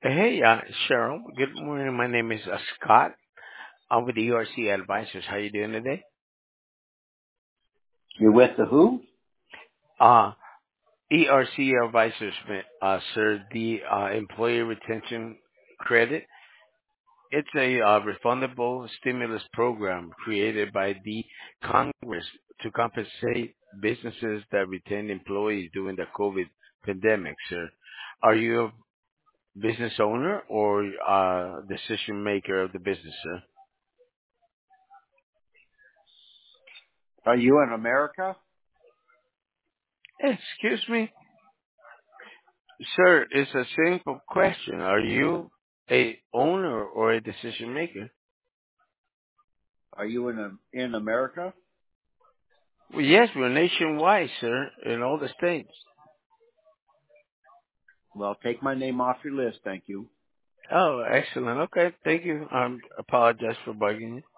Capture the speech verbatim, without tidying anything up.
Hey, uh, Cheryl. Good morning. My name is uh, Scott. I'm with E R C Advisors. How you doing today? You're with the who? Uh, E R C Advisors, uh, sir, the uh, Employee Retention Credit. It's a uh, refundable stimulus program created by the Congress to compensate businesses that retain employees during the COVID pandemic, sir. Are you a business owner or uh, decision maker of the business, sir? Are you in America? Excuse me? Sir, it's a simple question. Are you a owner or a decision maker? Are you in a, in America? Well, yes, we're nationwide, sir, in all the states. Well, take my name off your list, thank you. Oh, excellent. Okay, thank you. I apologize for bugging you.